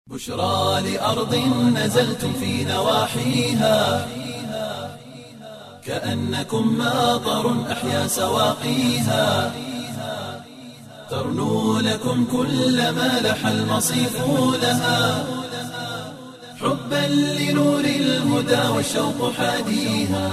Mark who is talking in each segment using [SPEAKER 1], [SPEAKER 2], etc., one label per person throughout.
[SPEAKER 1] بشرى لأرض نزلتم في نواحيها كأنكم ماطر أحيا سواقيها ترنو لكم كل ما لح المصيف لها حبا لنور الهدى والشوق حاديها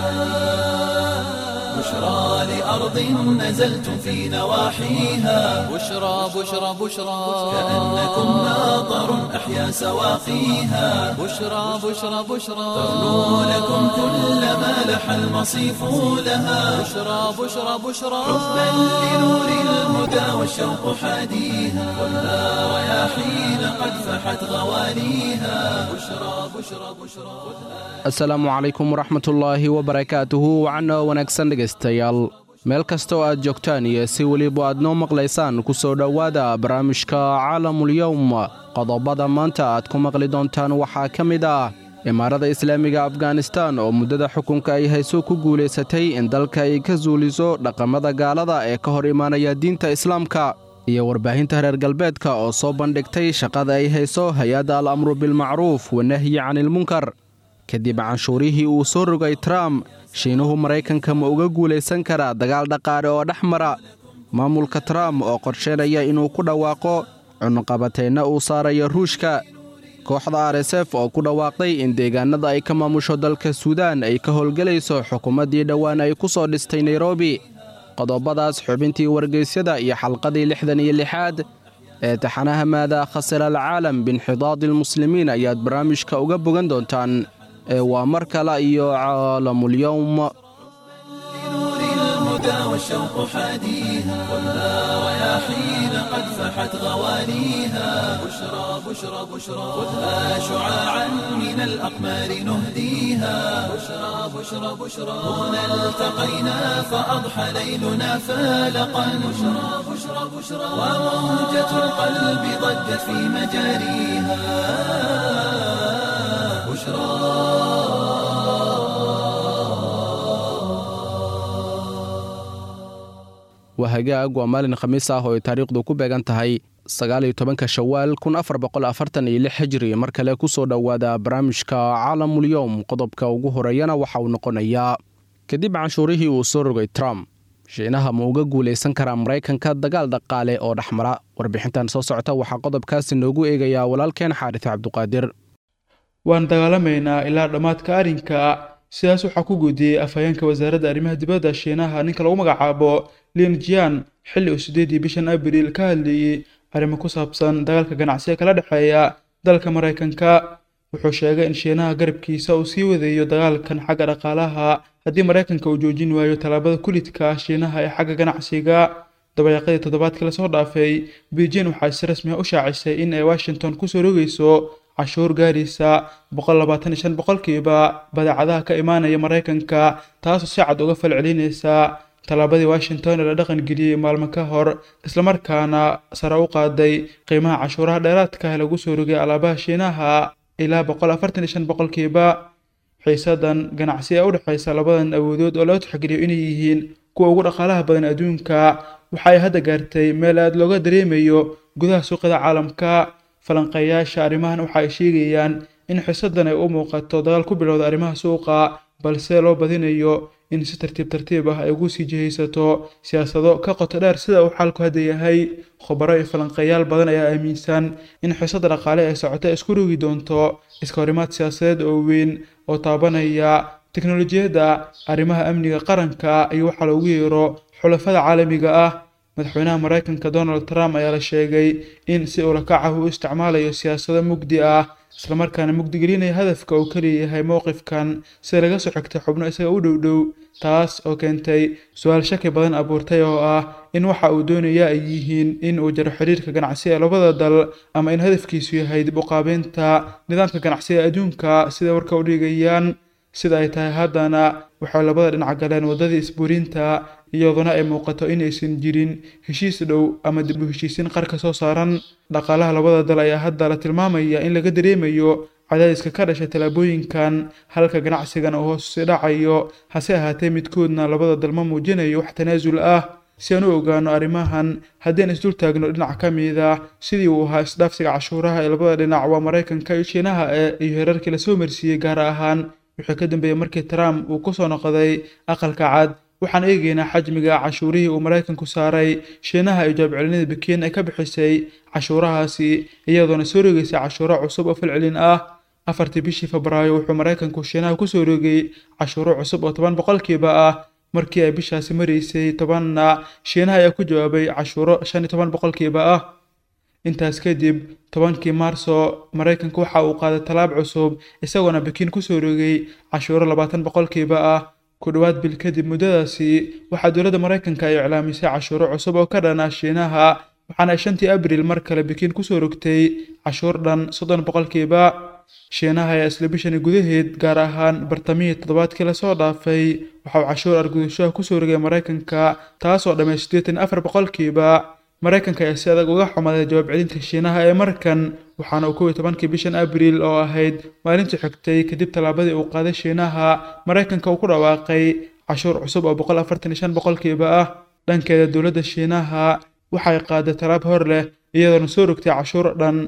[SPEAKER 1] بشرى لأرض نزلتم في نواحيها
[SPEAKER 2] بشرى
[SPEAKER 1] كأنكم ماطر أحيا سواقيها
[SPEAKER 2] بشرى
[SPEAKER 1] ترنو لكم كل ما لح المصيف لها
[SPEAKER 2] بشرى
[SPEAKER 1] حبا لنور الهدى والشوق حاديها خذها رياحين قد فحت غواليها بشرى
[SPEAKER 3] asalaamu calaykum waraxmatullaahi wabarakaatuhu wacana wanaagsan dhegaystayaal meel kasta oo aad joogtaan iyo si weliba aad noo maqlaysaan ku soo dhowaada barnaamijka caalamulyowm qodobada maanta aad ku maqli doontaan waxaa ka mid ah imaarada islaamiga afghanistan oo muddada xukunka ay hayso ku guulaysatay in dalka ay ka suuliso dhaqamada gaalada ee ka hor imaanaya diinta islaamka iyo warbaahinta reer galbeedka oo soo bandhigtay shaqada ay hayso hay-adda al-amru bilmacruuf wanahyi canilmunkar kadib canshuurihii uu soo rogay trump shiinuhu maraykanka ma uga guulaysan karaa dagaal dhaqaale oo dhex mara maamulka trump oo qorsheynaya inuu ku dhawaaqo cunaqabateenna uu saarayo ruushka kooxda rsf oo ku dhawaaqday in deegaanada ay ka maamusho dalka suudaan ay ka howlgelayso xukuumaddii dhowaan ay ku soo dhistay nairobi qodobadaas xubintii wargeysyada iyo xalqadii 66aad ee taxanaha maadaa khasira alcaalam biinxidaadi almuslimiin ayaad barnaamijka uga bogan doontaan waa mar kale iyo caalamulyowm
[SPEAKER 1] لنور الهدى والشوق حاديها خذها رياحين قد فحت غواليها بشرى خذها شعاعا من الأقمار نهديها بشرى هنا التقينا فأضحى ليلنا فالقا بشرى وموجة القلب ضجت في مجاريها
[SPEAKER 3] waa hagaag waa maalin khamiis ah oo ay taariikhdu ku beegan tahay 19 shawaal 1446 hijri mar kale ku soo dhowaada barnaamijka caalamulyowm qodobka ugu horeeyana waxa uu noqonayaa kadib canshuurihii uu soo rogay trump shiinaha ma uga guulaysan karaa maraykanka dagaal dhaqaale oo dhexmara warbixintan soo socota waxaa qodobkaasi noogu eegayaa walaalkeen xaaris cabduqaadir
[SPEAKER 4] waan dagaalamaynaa ilaa dhammaadka arrinka sidaas waxaa ku guudiyey afhayeenka wasaaradda arrimaha dibadda shiinaha ninka lagu magacaabo lin jian xilli uu 8 bishan abriil ka hadlayey arrimo ku saabsan dagaalka ganacsiga kala dhexeeya dalka maraykanka wuxuu sheegay in shiinaha garabkiisa uu sii wadayo dagaalkan xagga dhaqaalaha haddii maraykanka uu joojin waayo tallaabada kulidka shiinaha ee xagga ganacsiga dabayaaqadii toddobaadkii lasoo dhaafay beijing waxay si rasmi ah u shaacisay in ay washington kusoo rogayso cashuur gaaraysa 125% badeecadaha ka imaanaya maraykanka taasoo si cad uga falcelinaysa tallaabadii washington ee la dhaqan geliyey maalmo ka hor islamarkaana sare u qaaday qiimaha cashuuraha dheeraadka ah lagu soo rogay alaabaha shiinaha ilaa 145%. xiisadan ganacsi ee u dhexaysa labadan awoodood oo loo tixgeliyo inay yihiin kuwa ugu dhaqaalaha badan adduunka waxay hadda gaartay meel aad looga dareemayo gudaha suuqyada caalamka falanqeeyaasha arrimahan waxa ay sheegayaan in xiisadan ay u muuqato dagaal ku bilowda arrimaha suuqa balse loo badinayo in si tartiib ah ay ugu sii jihaysato siyaasado ka qoto dheer sida uu xalku hadda yahay khubaro iyo falanqeeyaal badan ayaa aaminsan in xiisada dhaqaale ay socota isku rogi doonto iska horimaad siyaasadeed oo weyn oo taabanaya tiknoolajiyadda arrimaha amniga qaranka iyo waxa loogu yeero xulafada caalamiga ah madaxweynaha maraykanka Donald Trump ayaa la sheegay in si uu la kacahu u isticmaalayo siyaasado mugdi ah islamarkaana mugdi gelinaya hadafka uu ka leeyahay mowqifkan si laga soo xigtay xubno isaga u dhow taas oo keentay su'aal shaki badan abuurtay oo ah in waxa uu doonaya ay yihiin in uu jaro xiriirka ganacsi ee labada dal ama in hadafkiisu yahay dib u qaabeynta nidaamka ganacsiga adduunka sida warka u dhigayaan sida ay tahay haddana waxay labada dhinac galeen wadadii isbuurinta iyaduna ay muuqato in aysan jirin heshiis dhow ama dib u heshiisiin qarka soo saaran dhaqaalaha labada dal ayaa hadda la tilmaamaya in laga dareemayo cadaadiska ka dhashay talaabooyinkan halka ganacsigan uu hoos u dhacayo hase ahaatee midkoodna labada dal ma muujinayo wax tanaasul ah si aan u ogaano arrimahan haddii aan isdul taagno dhinac ka mid ah sidii uu ahaa isdhaafsiga cashuuraha ee labada dhinac waa Maraykanka iyo Shiinaha iyo heerarkii la soo marsiiyey gaar ahaan wixii ka dambeeyay markii Trump uu ku soo noqday aqalka cad waxaan eegaynaa xajmiga cashuurihii uu Maraykanku saaray Shiinaha iyo jawaab celinada Beijing ay ka bixisay cashuurahaasi iyadoona soo rogaysay cashuuro cusub oo falcelin ah 4 bishii Febraayo wuxuu Maraykanku Shiinaha ku soo rogay cashuuro cusub oo 10% ah markii ay bishaasi mareysay 10na Shiinaha ayaa ku jawaabay cashuuro 15% ah intaas kadib 10kii Maarso Maraykanku waxa uu qaaday talaab cusub isagoona Beijing ku soo rogay cashuuro 20% ah ku dhawaad bil kadib muddadaasi waxa dowladda Maraykanka ay iclaamisay cashuuro cusub oo ka dhan ah Shiinaha waxaana 5 Abriil mar kale Beijing ku soo rogtay cashuur dhan 30% Shiinaha ayaa isla bishan gudaheed gaar ahaan bartamihii toddobaadkii la soo dhaafay waxa uu cashuur argudasho ku soo rogay Maraykanka taasoo dhammaystirtay 84% Maraykanka ayaa si adag uga xumaday jawaab celinta Shiinaha ee markan waxaana uu 11kii bishan Abriil oo ahayd maalintii xigtay kadib talaabadii uu qaaday Shiinaha Maraykanka uu ku dhawaaqay cashuur cusub oo 145% ah dhankeeda dowladda Shiinaha waxay qaaday talaab hor leh iyadoona soo rogtay cashuur dhan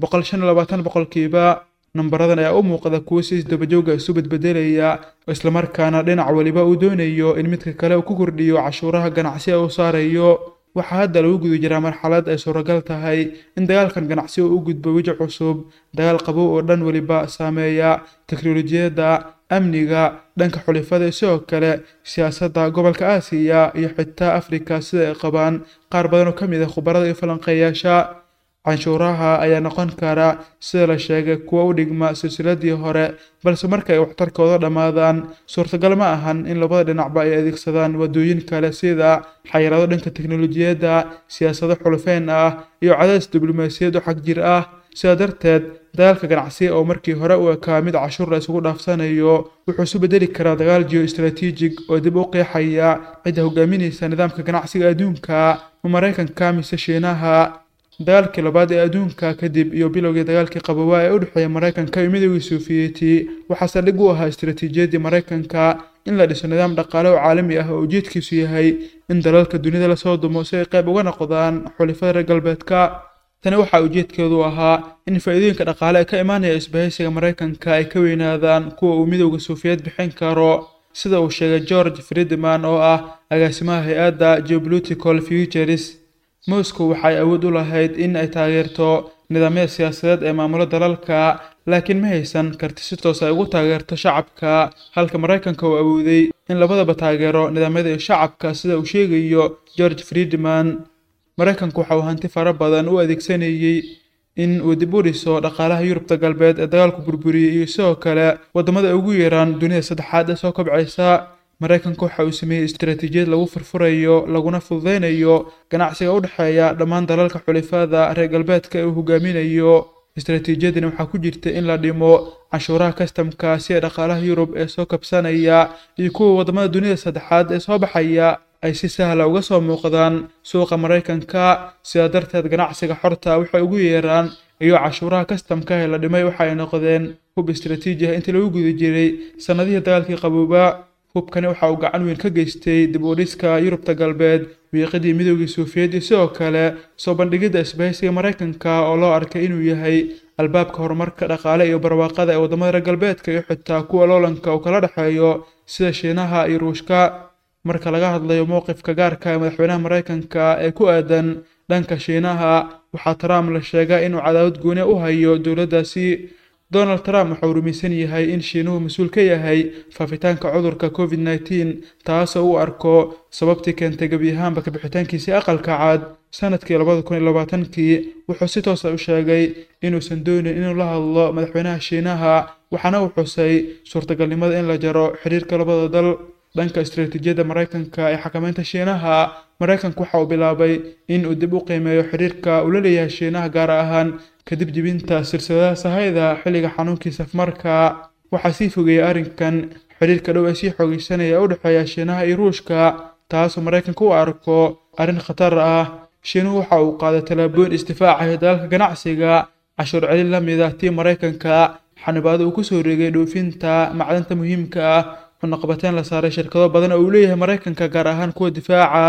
[SPEAKER 4] 125% nambaradan ayaa u muuqda kuwo si isdaba joog ah isu bedbedelaya isla markaana dhinac waliba uu doonayo in midka kale uu ku kordhiyo cashuuraha ganacsiga uu saarayo waxaa hadda lagu guda jiraa marxalad ay suuragal tahay in dagaalkan ganacsi uu u gudbo weji cusub dagaal qabow oo dhan waliba saameeya teknolojiyadda amniga dhanka xulifada sidoo kale siyaasadda gobolka Aasiya iyo xitaa Afrika sida ay qabaan qaar badan oo ka mid ah khubarada iyo falanqeeyaasha canshuuraha ayaa noqon kara sida la sheegay kuwa u dhigma silsiladii hore balse marka ay waxtarkooda dhamaadaan suurtagal ma ahan in labada dhinacba ay adeegsadaan wadooyin kale sida xayiraado dhanka teknolojiyadda siyaasado xulufeen ah iyo cadaadis diblomaasiyadeed oo xag jir ah sidaa darteed dagaalka ganacsiga oo markii hore u ekaa mid cashuur la isugu dhaafsanayo wuxuu isu bedeli karaa dagaal geostrategic oo dib u qeexaya cidda hogaaminaysa nidaamka ganacsiga adduunka Maraykanka mise Shiinaha dagaalkii labaad ee adduunka kadib iyo bilowgii dagaalkii qaboobaa ee u dhexeeyay Maraykanka iyo Midowgii Sofiyeeti waxa saldhig u ahaa istiraatiijiyadda Maraykanka in la dhiso nidaam dhaqaale oo caalami ah oo ujeedkiisu yahay in dalalka dunida la soo dumo si ay qayb uga noqdaan xulafada reer galbeedka tani waxa ujeedkeedu ahaa in faa'iidooyinka dhaqaale ee ka imaanaya isbahaysiga Maraykanka ay ka weynaadaan kuwa uu Midowga Sofiyeet bixin karo sida uu sheegay George Friedman oo ah agaasimaha hay'adda Geopolitical Futures Moscow waxay awood u lahayd in ay taageerto nidaamyada siyaasadeed ee maamulada dalalka laakiin ma haysan karti si toos ah ugu taageerto shacabka halka Maraykanka uu awooday in labadaba taageero nidaamyada shacabka sida uu sheegayo George Friedman Maraykanku waxa uu hanti fara badan u adeegsanayay in uu dib u dhiso dhaqaalaha Yurubta galbeed ee dagaalku burburiyay iyo sidoo kale wadamada ugu yaraan dunida saddexaad ee soo kobcaysa Maraykanku waxa uu sameeyay istiraatiijiyad lagu furfurayo laguna fududeynayo ganacsiga u dhaxeeya dhammaan dalalka xulifada reer galbeedka ee uu hogaaminayo istiraatiijiyadani waxa ku jirta in la dhimo cashuuraha customka si dhaqaalaha Yurub ee soo kabsanaya iyo kuwa wadamada dunida saddexaad ee soo baxaya ay si sahal ah uga soo muuqdaan suuqa Maraykanka sida darteed ganacsiga xorta waxa ugu yeeraan iyo cashuuraha customka ee la dhimay waxa ay noqdeen hub istiraatiiji ah intii lagu guda jiray sanadihii dagaalkii qaboobaa hubkani waxa uu gacan weyn ka geystay dib u dhiska Yurubta galbeed wiiqadii Midowgii Sofiyeet sidoo kale soo bandhigida isbahaysiga Maraykanka oo loo arkay inuu yahay albaabka horumarka dhaqaale iyo barwaaqada ee wadamada reer galbeedka iyo xitaa kuwa loolanka oo kala dhaxeeyo sida Shiinaha iyo Ruushka marka laga hadlayo mowqifka gaarka ah ee madaxweynaha Maraykanka ee ku aadan dhanka Shiinaha waxa Trump la sheegay inuu cadaawad gooni u hayo dowladdaasi Donald Trump waxa uu rumaysan yahay in Shiinuhu mas'uul ka yahay faafitaanka cudurka COVID-19 taasoo uu arko sababtii keentay gabi ahaanba ka bixitaankiisa aqalka cad sanadkii 2020kii wuxuu si toos ah u sheegay inuusan doonin inuu la hadlo madaxweynaha Shiinaha waxaana uu xusay suurtagalnimada in la jaro xiriirka labada dal dhanka istiraatiijiyadda Maraykanka ee xakamaynta Shiinaha Maraykanku waxa uu bilaabay in uu dib u qiimeeyo xiriirka uu la leeyahay Shiinaha gaar ahaan kadib jibinta silsiladaha sahayda xilliga xanuunkii safmarka waxa sii fogeeyay arrinkan xiriirka dhow ee sii xoogaysanaya u dhaxeeya Shiinaha iyo Ruushka taasoo Maraykanku u arko arrin khatar ah Shiinuhu waxa uu qaaday talaabooyin isdifaac ah dalka ganacsiga cashuur celin la mid ah tii Maraykanka xanibaado uu ku soo reegay dhoofinta macdanta muhiimka ah ونقبتين لصار شركة بدن أولية مريكان كجار أهان كود دفاع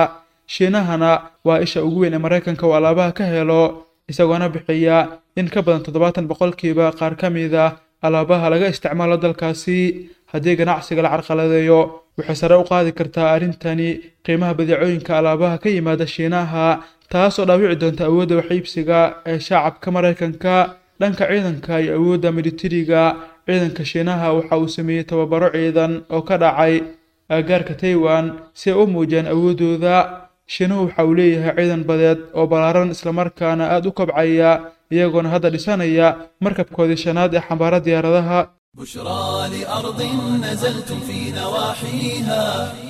[SPEAKER 4] shiinahana waa isha ugu weyn ee maraykanka uu alaabaha ka helo isagoona bixiya in ka badan 70% qaar ka mid ah alaabaha laga isticmaalo dalkaasi haddii ganacsiga la carqaladeeyo waxay sare u qaadi kartaa arrintani qiimaha badeecooyinka alaabaha ka yimaada shiinaha taasoo dhaawici doonta awoodda wax iibsiga ee shacabka maraykanka dhanka ciidanka iyo awoodda militariga ciidanka shiinaha waxa uu sameeyey tababaro ciidan oo ka dhacay agagaarka Taiwan si ay u muujiyaan awoodooda shiinuhu waxa uu leeyahay ciidan badeed oo ballaaran islamarkaana aad u kobcaya iyagoona hadda dhisanaya markabkoodii shanaad ee xambaara diyaaradaha
[SPEAKER 1] بشرى لأرض نزلتم في نواحيها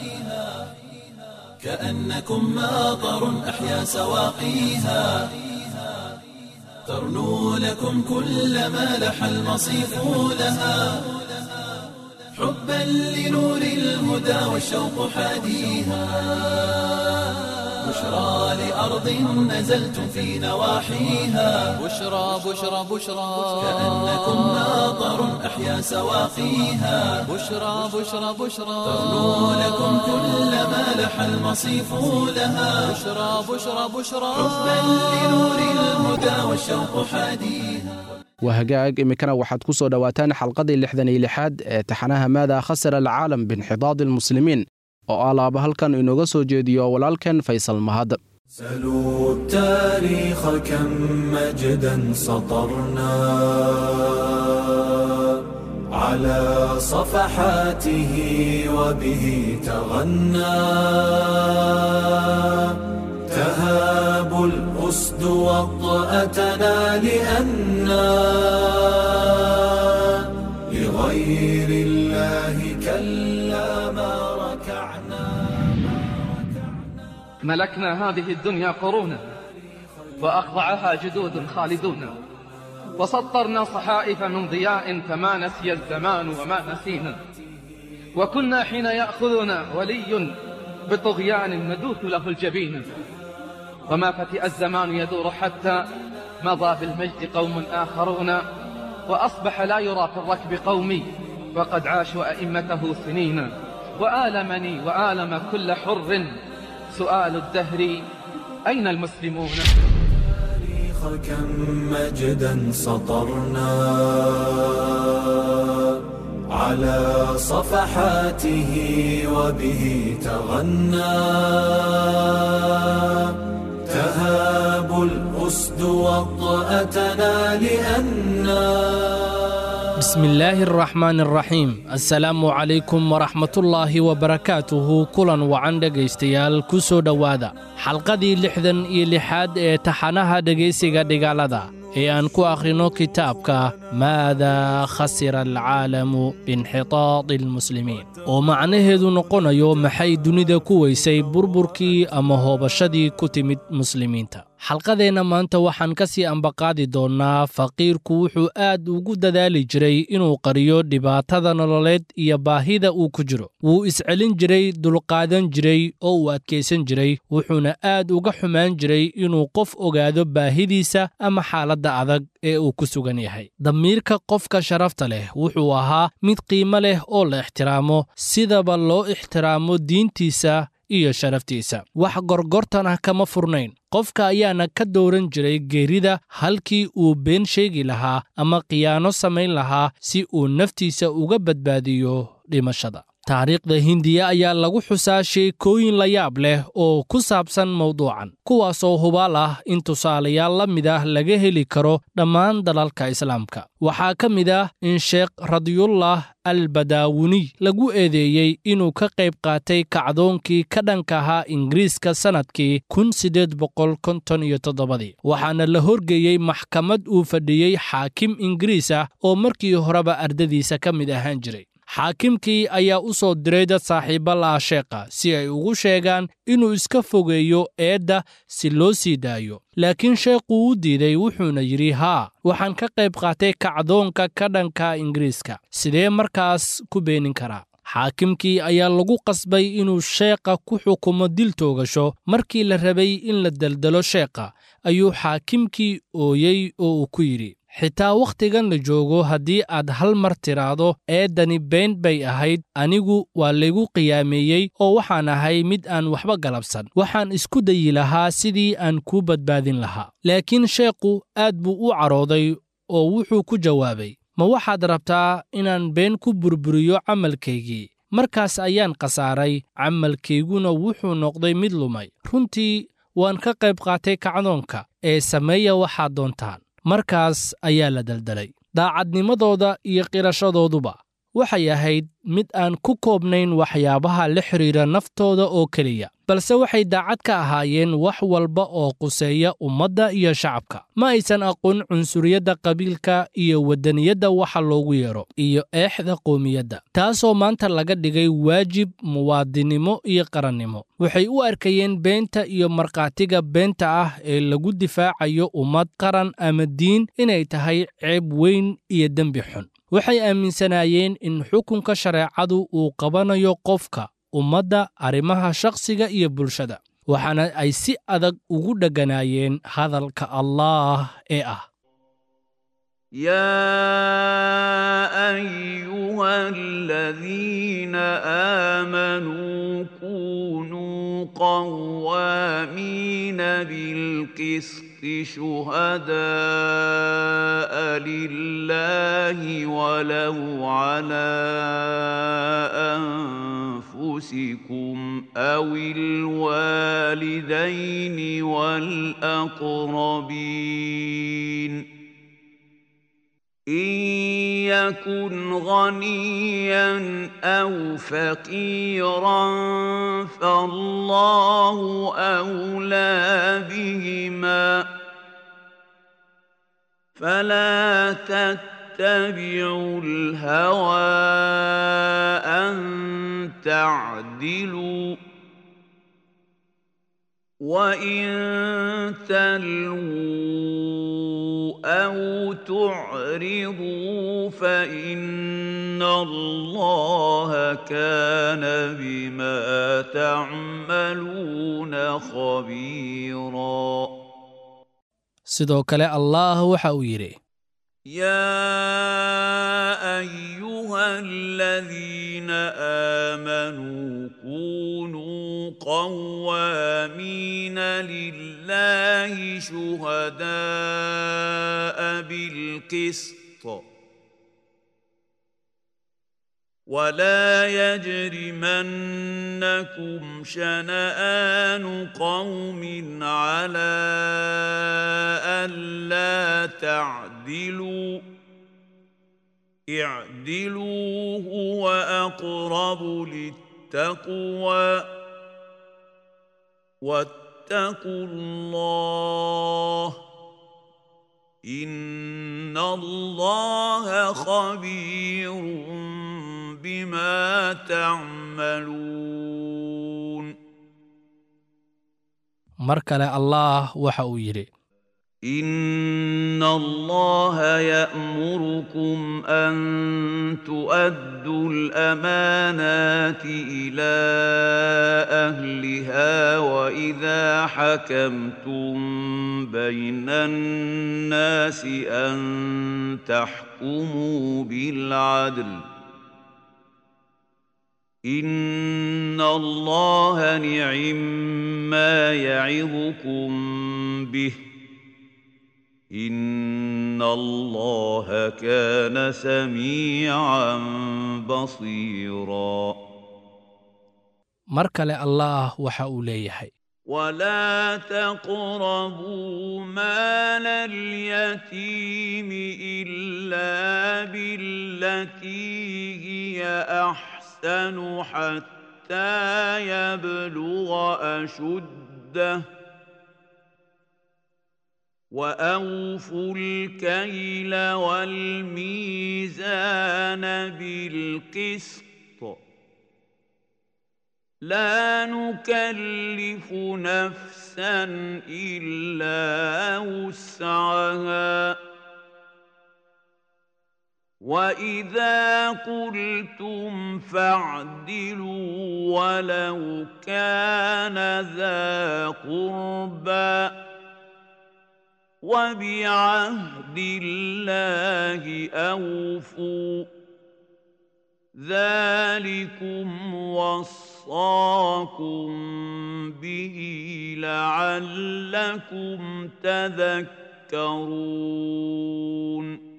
[SPEAKER 1] كأنكم ماطر أحيا سواقيها ترنو لكم كل ما لح المصيف لها حبا لنور الهدى والشوق حاديها بشرى لأرض نزلتم في نواحيها
[SPEAKER 2] بشرى بشرى بشرى
[SPEAKER 1] كأنكم ماطر أحيا سواقيها
[SPEAKER 2] بشرى بشرى بشرى
[SPEAKER 1] ترنو لكم كل ما لح المصيف لها
[SPEAKER 2] بشرى بشرى بشرى
[SPEAKER 1] حبا لنور الهدى والشوق حاديها
[SPEAKER 3] وهجاج إمكانه واحد كسر دواتان حلقة اللحظة لحد تحناها ماذا خسر العالم بانحطاط المسلمين وعلى بهالكن إنه جسوا جديا ولكن فيصل مهد
[SPEAKER 1] سلوا التاريخ كم مجدا سطرنا على صفحاته وبه تغنى تهاب الأسد وطأتنا لأننا لغير الله كلا ما ركعنا
[SPEAKER 5] ملكنا هذه الدنيا قرونا وأخضعها جدود خالدون وسطرنا صحائف من ضياء فما نسي الزمان وما نسينا وكنا حين يأخذنا ولي بطغيان ندوث له الجبين وما فتئ الزمان يدور حتى مضى بالمجد قوم آخرون وأصبح لا يرى في الركب قومي وقد عاشوا أئمته سنين وآلمني وآلم كل حر سؤال الدهر أين المسلمون
[SPEAKER 1] كم مجدا سطرنا على صفحاته وبه تغنى تهاب الأسد وطأتنا لأننا
[SPEAKER 6] بسم الله الرحمن الرحيم السلام عليكم ورحمة الله وبركاته كلا وعن دقيستيال كسو دوادا حلقة دي لحدن إلحاد تحناها دقيسيغا دقالدا أن كو أخرينو كتابك ماذا خسر العالم بانحطاط المسلمين ومعنى ذو نقونا يوم حي دونيدا كويسي بربركي أما هو بشدي كتمت مسلمين xalqadeena maanta waxaan ka sii ambaqaadi doonnaa faqiirku wuxuu aad ugu dadaali jiray inuu qariyo dhibaatada nololeed iyo baahida uu ku jiro wuu iscelin jiray dulqaadan jiray oo uu adkaysan jiray wuxuuna aad uga xumaan jiray inuu qof ogaado baahidiisa ama xaaladda adag ee uu ku sugan yahay damiirka qofka sharafta leh wuxuu ahaa mid qiimo leh oo la ixtiraamo sidaba loo ixtiraamo diintiisa iyo sharaftiisa wax gorgortan ah kama furnayn qofka ayaana ka dooran jiray geerida halkii uu been sheegi lahaa ama khiyaano samayn lahaa si uu naftiisa uga badbaadiyo dhimashada taariikhda hindiya ayaa lagu xusaa sheekooyin la yaab leh oo ku saabsan mawduucan kuwaasoo hubaal ah in tusaalayaal la mid ah laga heli karo dhammaan dalalka islaamka waxaa ka mid ah in sheekh radiyullah al-badaawuni lagu eedeeyey inuu ka qayb qaatay kacdoonkii ka dhanka ahaa ingiriiska sannadkii 1857 waxaana la horgeeyey maxkamad uu fadhiyey xaakim ingiriis ah oo markii horeba ardadiisa ka mid ahaan jiray xaakimkii ayaa u soo diray dad saaxiibo la'a sheekha si ay ugu sheegaan inuu iska fogeeyo eedda si loo sii daayo laakiin sheekhu u diiday wuxuuna yidhi haa waxaan ka qayb qaatay kacdoonka ka dhanka ingiriiska sidee markaas ku beenin karaa xaakimkii ayaa lagu qasbay inuu sheekha ku xukumo dil toogasho markii la rabay in la daldalo sheekha ayuu xaakimkii ooyey oo uu ku yidhi xitaa wakhtigan la joogo haddii aad hal mar tidhaahdo eeddani been bay ahayd anigu waa laygu qiyaameeyey oo waxaan ahay mid aan waxba galabsan waxaan isku dayi lahaa sidii aan kuu badbaadin lahaa laakiin sheekhu aad buu u carooday oo wuxuu ku jawaabay ma waxaad rabtaa inaan been ku burburiyo camalkaygii markaas ayaan khasaaray camalkayguna wuxuu noqday mid lumay runtii waan ka qayb qaatay kacdoonka ee sameeya waxaad doontaan markaas ayaa la daldalay daacadnimadooda iyo qirashadooduba waxay ahayd mid aan ku koobnayn waxyaabaha la xidhiira naftooda oo keliya balse waxay daacad ka ahaayeen wax walba oo quseeya ummadda iyo shacabka ma aysan aqoon cunsuriyadda qabiilka iyo waddaniyadda waxa loogu yeedho iyo eexda qoomiyadda taasoo maanta laga dhigay waajib muwaadinnimo iyo qarannimo waxay u arkayeen beenta iyo markhaatiga beenta ah ee lagu difaacayo ummad qaran ama diin inay tahay ceeb weyn iyo dembi xun waxay aaminsanaayeen in xukunka shareecadu uu qabanayo qofka ummadda arrimaha shakhsiga iyo bulshada waxaana ay si adag ugu dheganaayeen hadalka allaah ee ah
[SPEAKER 7] يا أيها الذين آمنوا كونوا قوامين بالقسط شهداء لله ولو على أنفسكم أو الوالدين والأقربين إن يكن غنيا أو فقيرا فالله أولى بهما فلا تتبعوا الهوى أن تعدلوا وإن تلووا أو تعرضوا فإن الله كان بما تعملون خبيرا
[SPEAKER 6] sidoo kale allah waxa uu yidhi
[SPEAKER 7] يا أيها الذين آمنوا كونوا قوامين لله شهداء بالقسط ولا يجرمنكم شنآن قوم على ألا تعدلوا اعدلوا هو أقرب للتقوى واتقوا الله إن الله خبير بما تعملون
[SPEAKER 6] mar kale allah waxa uu yidhi
[SPEAKER 7] إن الله يأمركم أن تؤدوا الأمانات إلى أهلها وإذا حكمتم بين الناس أن تحكموا بالعدل إن الله نعما يعظكم به إن الله كان سميعا بصيرا
[SPEAKER 6] mar kale allah waxa uu leeyahay
[SPEAKER 7] ولا تقربوا مال اليتيم إلا بالتي هي أحسن حتى يبلغ أشده وأوفوا الكيل والميزان بالقسط لا نكلف نفسا إلا وسعها وإذا قلتم فاعدلوا ولو كان ذا قربى وبعهد الله أوفوا ذلكم وصاكم به لعلكم تذكرون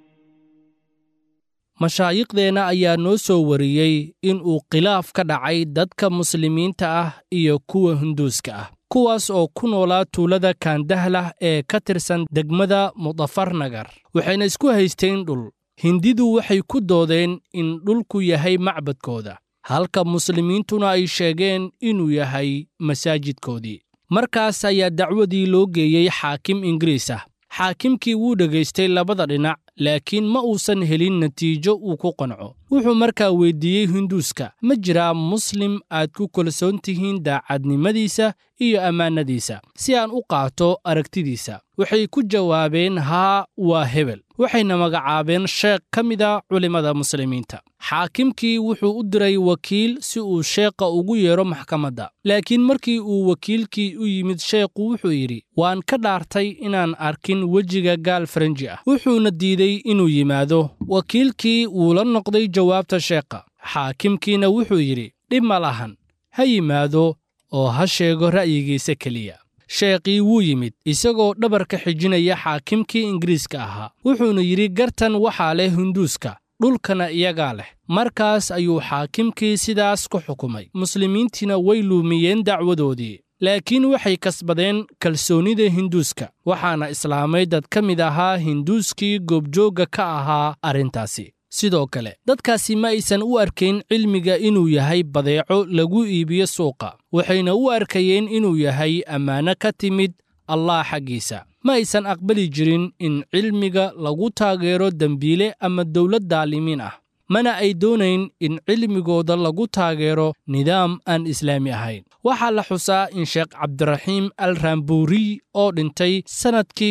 [SPEAKER 6] mashaayiqdeenna ayaa noo soo wariyey in uu khilaaf ka dhacay dadka muslimiinta ah iyo kuwa hinduuska ah kuwaas oo ku noolaa tuulada kaandahlah ee ka tirsan degmada mudafarnagar waxayna isku haysteen dhul hindidu waxay ku doodeen in dhulku yahay macbadkooda halka muslimiintuna ay sheegeen inuu yahay masaajidkoodii markaas ayaa dacwadii loo geeyey xaakim ingiriis ah xaakimkii wuu dhegaystay labada dhinac laakiin ma uusan helin natiijo uu ku qanco wuxuu markaa weyddiiyey hinduuska ma jiraa muslim aad ku kalsoon tihiin daacadnimadiisa iyo ammaanadiisa si aan u qaato aragtidiisa waxay ku jawaabeen haa waa hebel waxayna magacaabeen sheekh ka mida culimmada muslimiinta xaakimkii wuxuu u diray wakiil si uu sheekha ugu yeedho maxkamadda laakiin markii uu wakiilkii u yimid sheekhu wuxuu yidhi waan ka dhaartay inaan arkin wejiga gaal faranji ah wuxuuna diiday inuu yimaado wakiilkii wuu la noqday jawaabta sheekha xaakimkiina wuxuu yidhi dhib ma lahan ha yimaado oo ha sheego ra'yigiisa keliya sheekhii wuu yimid isagoo dhabarka xijinaya xaakimkii ingiriiska ahaa wuxuuna yidhi gartan waxaa leh hinduuska dhulkana iyagaa leh markaas ayuu xaakimkii sidaas ku xukumay muslimiintiina way luumiyeen dacwadoodii laakiin waxay kasbadeen kalsoonnida hinduuska waxaana islaamay dad ka mid ahaa hinduuskii goobjoogga ka ahaa arrintaasi sidoo kale dadkaasi ma aysan u arkayn cilmiga inuu yahay badeeco lagu iibiyo suuqa waxayna u arkayeen inuu yahay ammaano ka timid allah xaggiisa ma aysan aqbali jirin in cilmiga lagu taageero dembiile ama dawlad daalimiin ah mana ay doonayn in cilmigooda lagu taageero nidaam aan islaami ahayn waxaa la xusaa in sheekh cabdiraxiim al raambuuriy oo dhintay sannadkii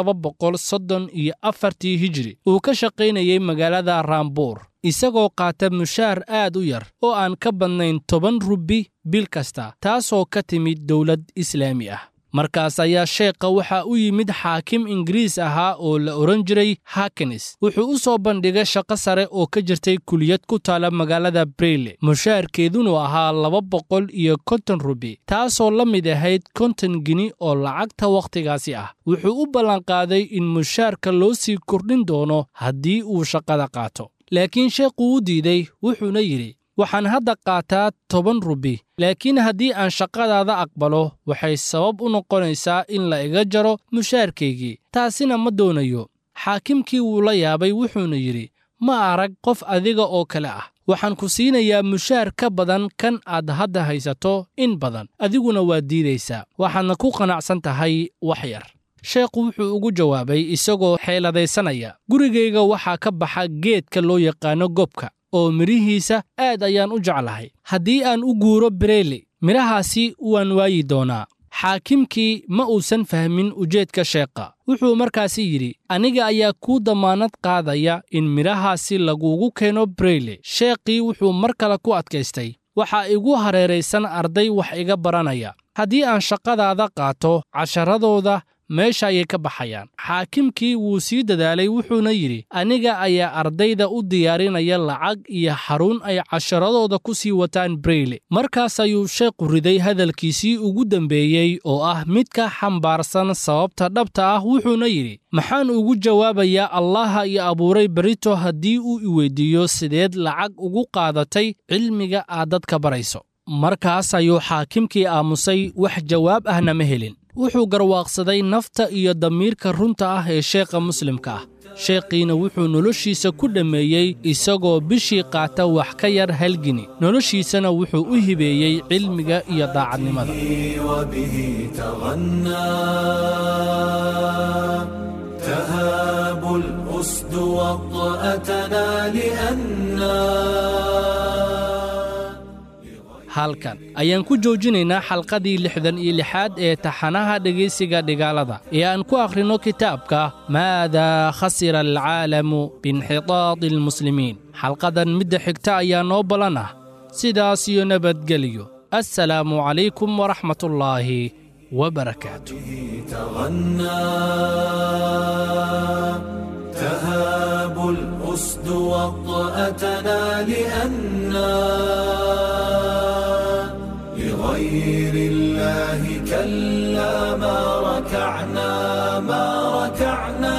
[SPEAKER 6] 1234 hijri uu ka shaqaynayay magaalada raambuur isagoo qaata mushaar aad u yar oo aan ka badnayn 10 rubi bil kasta taasoo ka timid dawlad islaami ah markaas ayaa sheekha waxaa u yimid xaakim ingiriis ahaa oo la odhan jiray hakenis wuxuu u soo bandhigay shaqo sare oo ka jirtay kuliyad ku taala magaalada breyle mushaarkeedunu ahaa 250 rubi taasoo la mid ahayd 50 gini oo lacagta wakhtigaasi ah wuxuu u ballanqaaday in mushaarka loo sii kordhin doono haddii uu shaqada qaato laakiin sheekhu u diiday wuxuuna yidhi waxaan hadda qaataa 10 rubi laakiin haddii aan shaqadaada aqbalo waxay sabab u noqonaysaa in la iga jaro mushaarkaygii taasina ma doonayo xaakimkii wuu la yaabay wuxuuna yidhi ma arag qof adiga oo kale ah waxaan ku siinayaa mushaar ka badan kan aad hadda haysato in badan adiguna waad diidaysaa waxaadna ku qanacsan tahay wax yar sheekhu wuxuu ugu jawaabay isagoo xeeladaysanaya gurigayga waxaa ka baxa geedka loo yaqaano gobka oo midhihiisa aad ayaan u jeclahay haddii aan u guuro breyle midhahaasi waan waayi doonaa xaakimkii ma uusan fahmin ujeedka sheekha wuxuu markaasi yidhi aniga ayaa kuu dammaanad qaadaya in midhahaasi laguugu keeno breyle sheekhii wuxuu mar kale ku adkaystay waxaa igu hareeraysan arday wax iga baranaya haddii aan shaqadaada qaato casharadooda meesha ayay ka baxayaan xaakimkii wuu sii dadaalay wuxuuna yidhi aniga ayaa ardayda u diyaarinaya lacag iyo xarun ay casharadooda ku sii wataan breyle markaas ayuu sheekhu riday hadalkiisii ugu dambeeyey oo ah mid ka xambaarsan sababta dhabta ah wuxuuna yidhi maxaan ugu jawaabayaa allaha iyo abuuray berito haddii uu i weyddiiyo sideed lacag ugu qaadatay cilmiga aad dadka barayso markaas ayuu xaakimkii aamusay wax jawaab ahna ma helin wuxuu garwaaqsaday nafta iyo damiirka runta ah ee sheekha muslimka ah sheekhiina wuxuu noloshiisa ku dhammeeyey isagoo bishii qaata wax ka yar halgini noloshiisana wuxuu u hibeeyey cilmiga iyo daacadnimada halkan ayaan ku joojinaynaa xalqadii 66aad ee taxanaha dhegaysiga dhigaalada ee aan ku akhrinno kitaabka maadaa khasira alcaalamu biinxitaadi almuslimiin xalqadan midda xigta ayaa noo ballan ah sidaas iyo nabadgelyo assalaamu calaykum waraxmatullaahi وبركاته.
[SPEAKER 1] تغنى تهاب الأسد وطأتنا لأننا لغير الله كلا ما ركعنا ما ركعنا.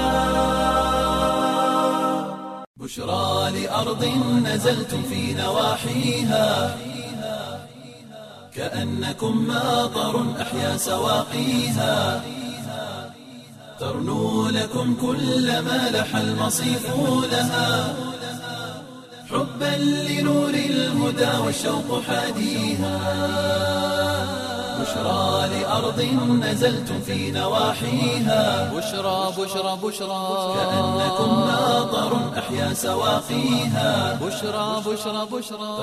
[SPEAKER 1] بشرى لأرض نزلتم في نواحيها كأنكم ماطر أحيا سواقيها ترنو لكم كل ما لح المصيف لها حبا لنور الهدى والشوق حاديها. بشرى لأرض نزلتم في نواحيها
[SPEAKER 2] بشرى بشرى بشرى
[SPEAKER 1] كأنكم ماطر أحيا سواقيها
[SPEAKER 2] بشرى بشرى بشرى.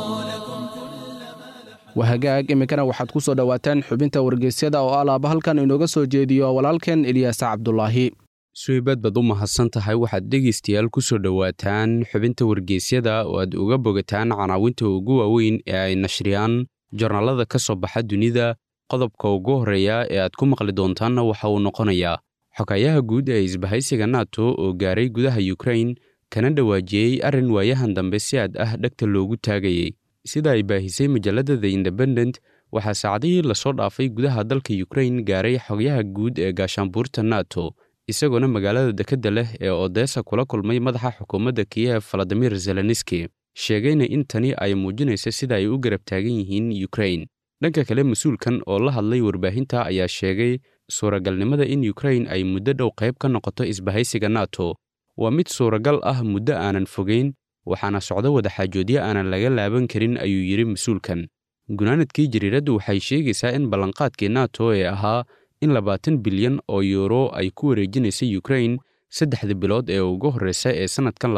[SPEAKER 3] wahagaag iminkana waxaad ku soo dhowaataan xubinta wargeysyada oo alaaba halkan inooga soo jeediyo walaalkeen Ilyaas Cabdulaahi.
[SPEAKER 8] suubaad baad u mahadsan tahay. waxaad dhegaystayaal ku soo dhowaataan xubinta wargeysyada oo aad uga bogataan canaawinta ugu waaweyn ee ay nashriyaan joornaalada ka soo baxa dunida. qodobka ugu horreeya ee aad ku maqli doontaanna waxa uu noqonayaa xogayaha guud ee isbahaysiga NATO oo gaaray gudaha Ukraine kana dhawaajiyey arrin waayahan dambe si aad ah dhagta loogu taagayay. sida ay baahisay majallada The Independent, waxaa saacadihii lasoo dhaafay gudaha dalka Ukraine gaaray xogayaha guud ee gaashaanbuurta NATO, isagoona magaalada dekedda leh ee Odessa kula kulmay madaxa xukuumadda Kiev Volodymyr Zelensky, sheegayna in tani ay muujinayso sida ay u garab taagan yihiin Ukraine. dhanka kale mas-uulkan oo la hadlay warbaahinta ayaa sheegay suuragalnimada in Ukraine ay muddo dhow qayb ka noqoto isbahaysiga NATO waa mid suuragal ah muddo aanan fogeyn, waxaana socdo wadaxaajoodyo aanan laga laaban karin ayuu yidhi mas-uulkan. gunaanadkii jariiraddu waxay sheegaysaa in ballanqaadkii NATO ee ahaa in 20 bilyan oo euro ay ku wareejinaysay Ukraine 3 bilood ee ugu horreysa ee sanadkan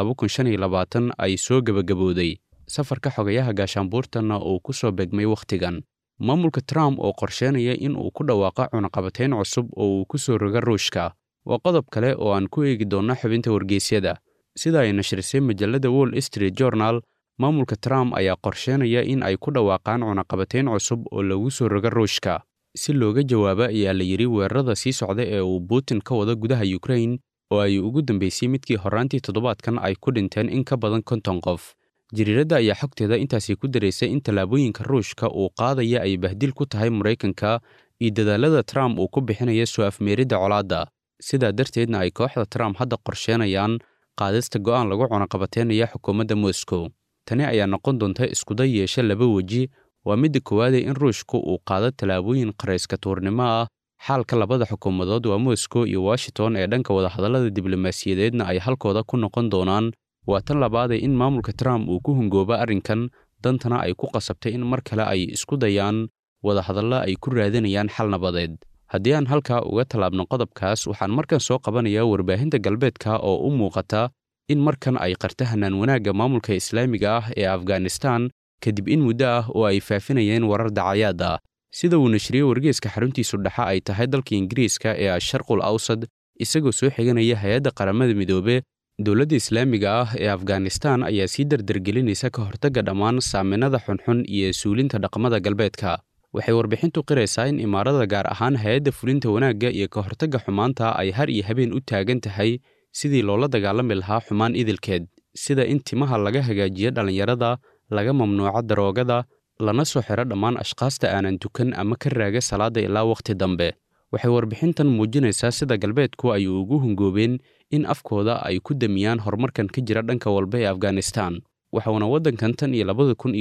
[SPEAKER 8] 2025 ay soo gabagabooday. safarka xogayaha gaashaanbuurtana uu ku soo beegmay wakhtigan. maamulka Trump oo qorsheynaya in uu ku dhawaaqo cunaqabateyn cusub oo uu ku soo roga Ruushka waa qodob kale oo aan ku eegi doonno xubinta wargeysyada. sida ay nashrisay majallada Wall Street Journal, maamulka Trump ayaa qorsheynaya in ay ku dhawaaqaan cunaqabateyn cusub oo lagu soo roga Ruushka si looga jawaabo ayaa la yidhi weerarada sii socda ee uu Putin ka wada gudaha Ukraine oo ay ugu dambeysay midkii horraantii toddobaadkan ay ku dhinteen in ka badan 50 qof. jariiradda ayaa xogteeda intaasi ku dareysay in tallaabooyinka Ruushka uu qaadaya ay bahdil ku tahay Mareykanka iyo dadaalada Trump uu ku bixinayo soo afmeeridda colaadda. sidaa darteedna ay kooxda Trump hadda qorsheynayaan qaadista go'aan lagu cunaqabateynaya xukuumadda Moscow. tani ayaa noqon doonta iskuday yeesha laba weji. waa midda koowaad in Ruushku uu qaado tallaabooyin qarayska tuurnimo ah. xaalka labada xukuumadood waa Moscow iyo Washington ee dhanka wadahadallada diblomaasiyadeedna ay halkooda ku noqon doonaan. waa tan labaad in maamulka Trump uu ku hungoobo arrinkan, dantana ay ku qasabtay in mar kale ay isku dayaan wadahadallo ay ku raadinayaan xal nabadeed. haddii aan halkaa uga tallaabno qodobkaas, waxaan markan soo qabanayaa warbaahinta galbeedka oo u muuqata in markan ay qartahanaan wanaagga maamulka islaamiga ah ee Afghanistan kadib in muddo ah oo ay faafinayeen warar dacayaad ah. sida uu nashriyey wargeyska xaruntiisu dhexa ay tahay dalka Ingiriiska ee Asharqul Awsad, isagoo soo xiganaya hay'adda qaramada midoobe, dowladda islaamiga ah ee Afghanistan ayaa sii dardargelinaysa ka hortagga dhammaan saameynada xunxun iyo suulinta dhaqamada galbeedka. waxay warbixintu qiraysaa in imaarada gaar ahaan hay'adda fulinta wanaagga iyo ka hortagga xumaanta ay har iyo habeen u taagan tahay sidii loola dagaalami lahaa xumaan idilkeed, sida in timaha laga hagaajiyo dhallinyarada, laga mamnuuco daroogada, lana soo xiro dhammaan ashqaasta aanan tukan ama ka raaga salaada ilaa wakhti dambe. waxay warbixintan muujinaysaa sida galbeedku ay ugu hungoobeen in afkooda ay ku damiyaan horumarkan ka jira dhanka walba ee Afghanistan. waxauna waddankan tan iyo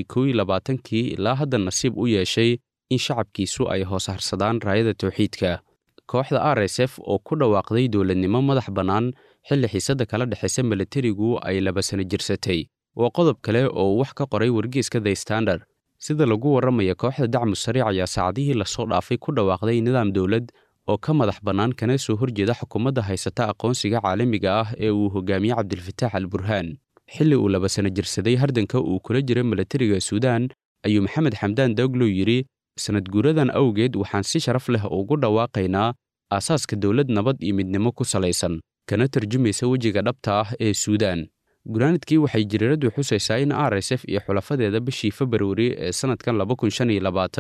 [SPEAKER 8] 2021 ilaa hadda nasiib u yeeshay in shacabkiisu ay hoos harsadaan raayada tawxiidka. kooxda RSF oo ku dhawaaqday dowladnimo madax bannaan xilli xiisadda kala dhexaysa militarigu ay 2 sano jirsatay. waa qodob kale oo wax ka qoray wargeyska The Standard. sida lagu warramaya kooxda dacmu sariic ayaa saacadihii lasoo dhaafay ku dhawaaqday nidaam dowlad oo ka madax bannaan kana soo horjeeda xukuumadda haysata aqoonsiga caalamiga ah ee uu hogaamiye Cabdilfataax al-Burhaan. xilli uu 2 sano jirsaday hardanka uu kula jira militariga Suudaan ayuu Maxamed Xamdaan Daglo yidhi, sanad guuradan awgeed waxaan si sharaf leh ugu dhawaaqaynaa aasaaska dowlad nabad iyo midnimo ku salaysan, kana tarjumaysa wejiga dhabta ah ee Suudaan. gunaanadkii waxay jariiraddu xusaysaa in RSF iyo xulafadeeda bishii February ee sanadkan 2025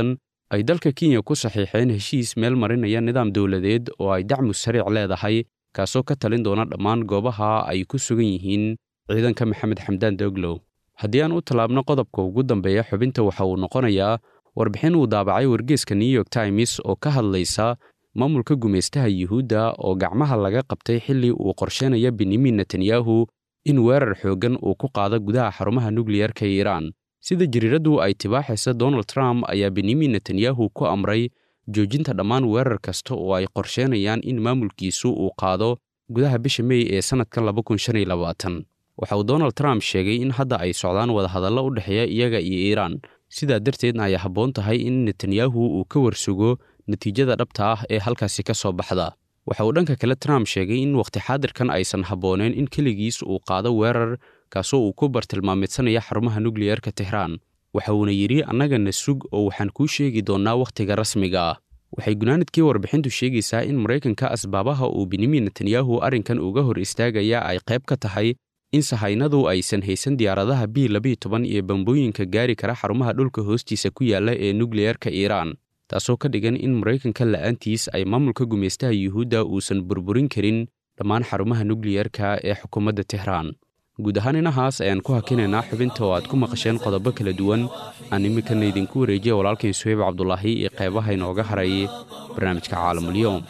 [SPEAKER 8] ay dalka Kenya ku saxiixeen heshiis meel marinaya nidaam dowladeed oo ay dacmu sariic leedahay kaasoo ka talin doona dhammaan goobaha ay ku sugan yihiin ciidanka Maxamed Xamdaan Daglo. Haddii aan u talaabno qodobka ugu dambeeya xubinta waxa uu noqonayaa warbixin uu daabacay wargeyska New York Times oo ka hadlaysa maamulka gumeystaha Yuhuudda oo gacmaha laga qabtay xilli uu qorsheynaya Benjamin Netanyahu in weerar xoogan uu ku qaado gudaha xarumaha nukliyeerka Iiraan. Sida jariiradu ay tibaaxaysa Donald Trump ayaa Benjamin Netanyahu ku amray joojinta dhammaan weerar kasta oo ay qorsheynayaan in maamulkiisu uu qaado gudaha bisha May ee sanadkan 2025. Waxa uu Donald Trump sheegay in hadda ay socdaan wadahadallo u dhexeeya iyaga iyo Iiraan, sidaa darteedna ay habboon tahay in Netanyahu uu ka warsugo natiijada dhabta ah ee halkaasi ka soo baxda. Waxa uu dhanka kale Trump sheegay in waqti xaadirkan aysan habbooneen in keligiis uu qaado weerar kaasoo uu ku bartilmaameedsanaya xarumaha nukliyeerka Tehran. Waxa uuna yidhi annagana sug oo waxaan kuu sheegi doonaa wakhtiga rasmiga ah. Waxay gunaanadkii warbixintu sheegaysaa in Maraykanka asbaabaha uu Benjamin Netanyahu arrinkan uga hor istaagaya ay qayb ka tahay in sahaynadu aysan haysan diyaaradaha B-12 iyo bambooyinka gaari kara xarumaha dhulka hoostiisa ku yaala ee nukliyeerka Iiraan, taasoo ka dhigan in Maraykanka la'aantiis ay maamulka gumeystaha Yuhuudda uusan burburin karin dhammaan xarumaha nukliyeerka ee xukuumadda Tehran. guud ahaan inahaas ayaan ku hakinaynaa xubinta oo aad ku maqasheen qodobo kala duwan aan iminkana idinku wareejiya walaalkay Suhayb Cabdulaahi iyo qaybaha inooga harayay barnaamijka Caalamulyoom.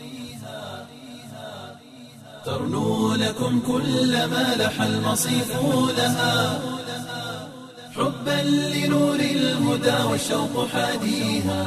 [SPEAKER 1] ترنو لكم كل ما لح المصيف لها حبا لنور الهدى والشوق حاديها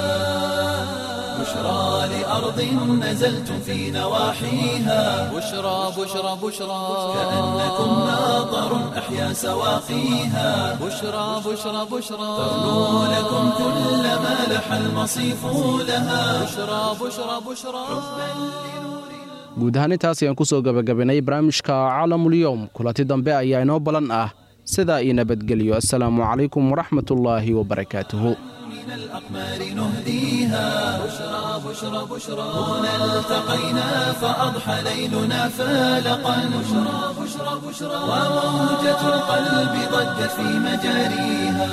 [SPEAKER 1] بشرى لأرض نزلتم في نواحيها
[SPEAKER 2] بشرى بشرى بشرى
[SPEAKER 1] كأنكم ناظر أحيا سواقيها
[SPEAKER 2] بشرى بشرى بشرى
[SPEAKER 1] ترنو لكم كل ما لح المصيف لها
[SPEAKER 2] بشرى بشرى بشرى
[SPEAKER 3] guud ahaan intaas ayaan ku soo gabagabaynay barnaamijka Caalamulyoom. kulanti dambe ayaa inoo balan ah sidaa ii nabadgeliyo. assalaamu calaykum waraxmatullaahi wabarakaatuhu.
[SPEAKER 1] من الأقمار نهديها بشرى بشرى بشرى هنا التقينا فأضحى ليلنا فالقا بشرى بشرى بشرى وموجة القلب ضجت في مجاريها